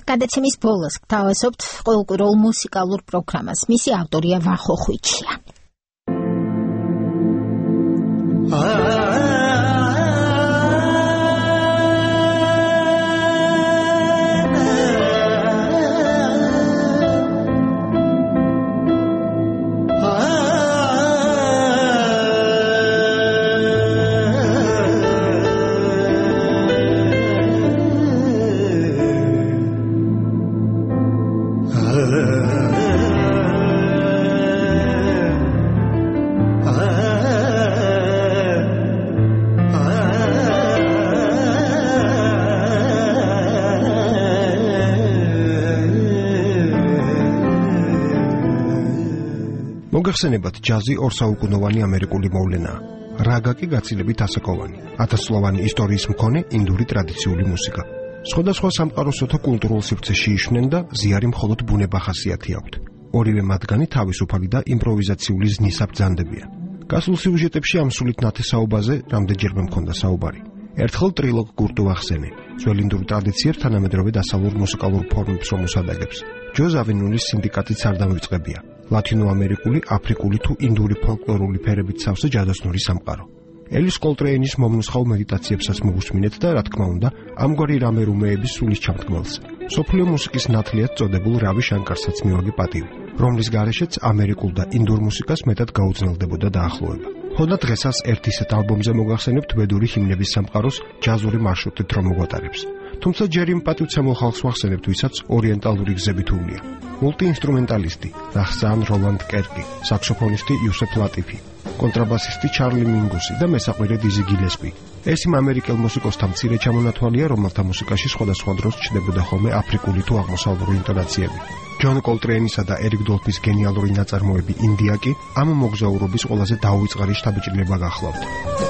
გადაცემის ბოლოს გთავაზობთ ყოველკვირეულ მუსიკალურ პროგრამას. მისი ავტორია ვახო ხვიჩია. მოგეხსენებათ, ჯაზი ორსაუკუნოვანი ამერიკული მოვლენაა. რაგა კი გაცილებით ასაკოვანი, ათასწლოვანი ისტორიის მქონე ინდური ტრადიციული მუსიკა. სხვადასხვა სამყაროსოთა კულტურულ სივრცეში იშვნენ და ზიარი მხოლოდ ბუნება ხასიათი აქვთ. ორივე მათგანი თავისუფალი და იმპროვიზაციული ზნის აბრძანდებიან. გასულ სიუჟეტებში ამ სულით ნათესაობაზე რამდენჯერმე მქონდა საუბარი. ერთხელ ტრილოგ გურტუ ახსენე, ძველ ინდურ ტრადიციებს თანამედროვე დასავლურ მუსიკალურ ფორმებს რომ უსადაგებს. ჯო ზავინულის სინდიკატიც არ დამივიწყებია. ლათინოამერიკული, აფრიკული თუ ინდური ფოლკლორული ფერებით სავსე ჯადოსნური სამყარო. ელის კოლტრეინის მომნუსხავ მედიტაციებსაც მოგუსმინეთ და რა თქმა უნდა, ამგვარი რამერუმეების სულის ჩამდგმელს. მსოფლიო მუსიკის ნათლიად წოდებულ რავი შანკარსაც მივაგე პატივი, რომლის გარეშეც ამერიკულ და ინდურ მუსიკას მეტად გაუძნელდებოდა დაახლოება. ხოდა დღესაც ერთ ისეთ ალბომზე მოგახსენებთ ვედური ჰიმნების სამყაროს ჯაზური მარშრუტით რომ მოგვატარებს. თუმცა ჯერ იმ პატივცემულ ხალხს ვახსენებთ, ვისაც ორიენტალური გზებით უვლია. მულტიინსტრუმენტალისტი რახსან როლანდ კერკი, საქსოფონისტი იუსეფ ლატიფი, კონტრაბასისტი ჩარლი მინგუსი და მესაყვირე დიზი გილესპი. ეს იმ ამერიკელ მუსიკოსთა მცირე ჩამონათვალია, რომელთა მუსიკაში სხვადასხვა დროს ჩნდებოდა ხოლმე აფრიკული თუ აღმოსავლური ინტონაციები. ჯონ კოლტრეინისა და ერიკ დოლფის გენიალური ნაწარმოები ინდია კი ამ მოგზაურობის ყველაზე დაუვიწყარი შთაბეჭდილება გახლავთ.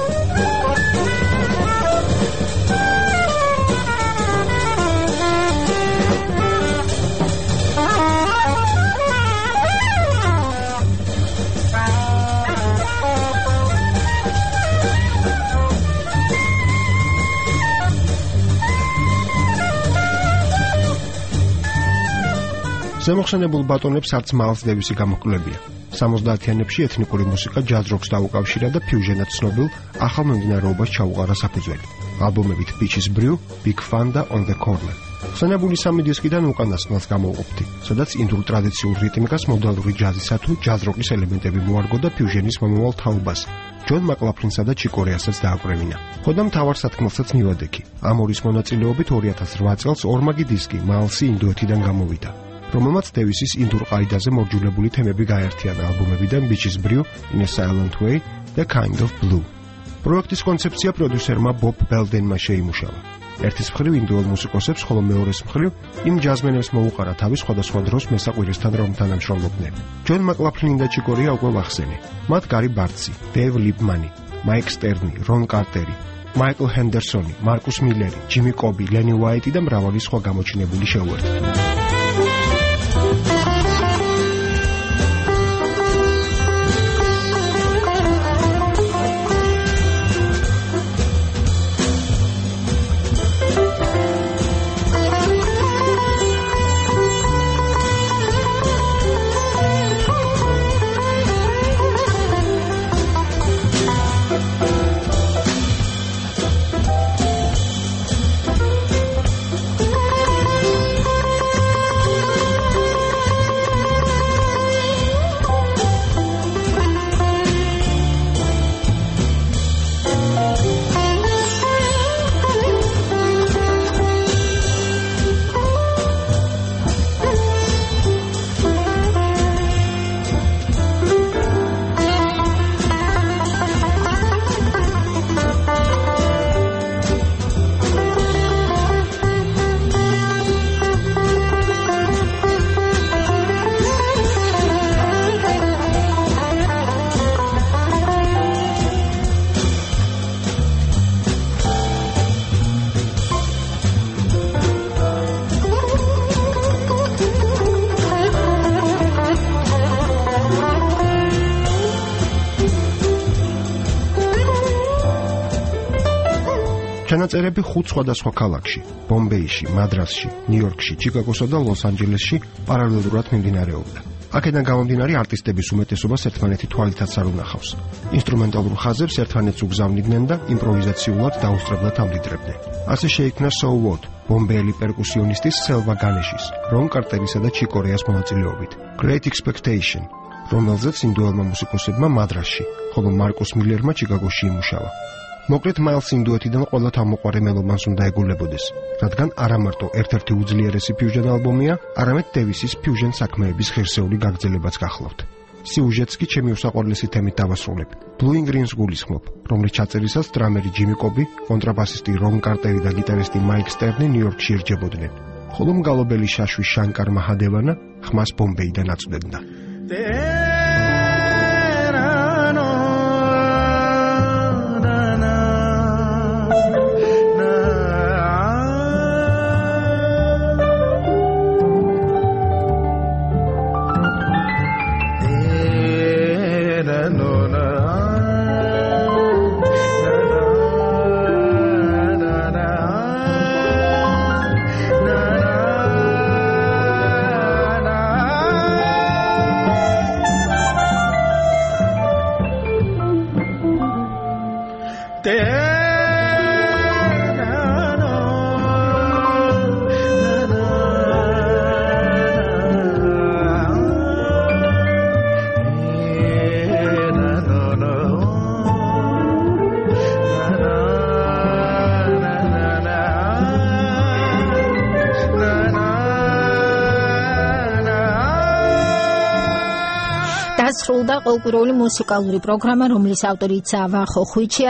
ზემოხსენებულ ბატონებს არც მაილს დევისი გამოკლებია. 70-იანებში ეთნიკური მუსიკა ჯაზ როკს დაუკავშირა და ფიუჟენად ცნობილ ახალ მიმდინარეობას ჩაუყარა საფუძველი. ალბომებით Beaches Brew, Big Fun და On the Corner. ხსენებული სამი დისკიდან უკანასკნელს გამოვყოფთი, სადაც ინდურ ტრადიციულ რიტმიკას მოდალური ჯაზისა თუ ჯაზ როკის ელემენტები მოარგო და ფიუჟენის მომავალ თაობას. ჯონ მაკლაფლინსა და ჩიკ კორეასაც დააკვრევინა. ხოდა მთავარ სათქმელსაც მივადექი. ამ ორის მონაწილეობით 2008 წელს ორმაგი დისკი მაილსი ინდოეთიდან გამოვიდა, რომელმაც დევისის ინდურ ყაიდაზე მორჯულებული თემები გაერთიანა ალბომებიდან Beaches Brew, In a Silent Way და Kind of Blue. პროექტის კონცეფცია პროდიუსერმა ბობ ბელდენმა შეიმუშავა. ერთის მხრივ ინდოელ მუსიკოსებს, ხოლო მეორეს მხრივ იმ ჯაზმენებს მოუყარა თავი სხვადასხვა დროს მესაყვირესთან რომ თანამშრომლობდნენ. ჯონ მაკლაფლინი და ჩიკ კორეა უკვე ვახსენე. მათ გარი ბარტსი, დევ ლიპმანი, მაიკ სტერნი, რონ კარტერი, მაიკლ ჰენდერსონი, მარკუს მილერი, ჯიმი კობი, ლენი უაიტი და მრავალი სხვა გამოჩინებული შეუერთდა. ჩანაწერები 5 სხვადასხვა ქალაქში, ბომბეიში, მადრასში, ნიუ-იორკში, ჩიკაგოსა და ლოს-ანჯელესში პარალელურად მიმდინარეობდა. აქედან გამომდინარე არტისტების უმეტესობას ერთმანეთი თვალითაც არ უნახავს. ინსტრუმენტალურ ხაზებს ერთმანეთს უგზავნიდნენ და იმპროვიზაციულად დაუსწრებლად ამდიდრებდნენ. ასე შეიქმნა So What, ბომბეელი პერკუსიონისტის სელვა განეშის, რონ კარტერისა და ჩიკ კორეას მონაწილეობით. Great Expectation, რომელზეც ინდოელმა მუსიკოსებმა მადრასში, ხოლო მარკუს მილერმა ჩიკაგოში იმუშავა. მოკლედ მაილს ინდოეთიდან ყველა თავმოყვარე მელომანს უნდა ეგულებოდეს, რადგან არა მარტო ერთ-ერთი უძლიერესი ფიუჟენ ალბომია, არამედ დევისის ფიუჟენ საქმეების ღირსეული გაგრძელებაც გახლავთ. სიუჟეტს კი ჩემი უსაყვარლესი თემით დავასრულებ. Blue Green's გულისხმობ, რომლის ჩაწერისას დრამერი ჯიმი კობი, კონტრაბასისტი რონ კარტერი და გიტარისტი მაიკ სტერნი ნიუ-იორკში ერჯებოდნენ. ხოლო მგალობელი შაშვი შანკარ მაჰადევანა ხმას ბომბეიდან აწვდებდა. დასრულდა ყოველკვირეული მუსიკალური პროგრამა, რომლის ავტორიც ვახო ხვიჩია.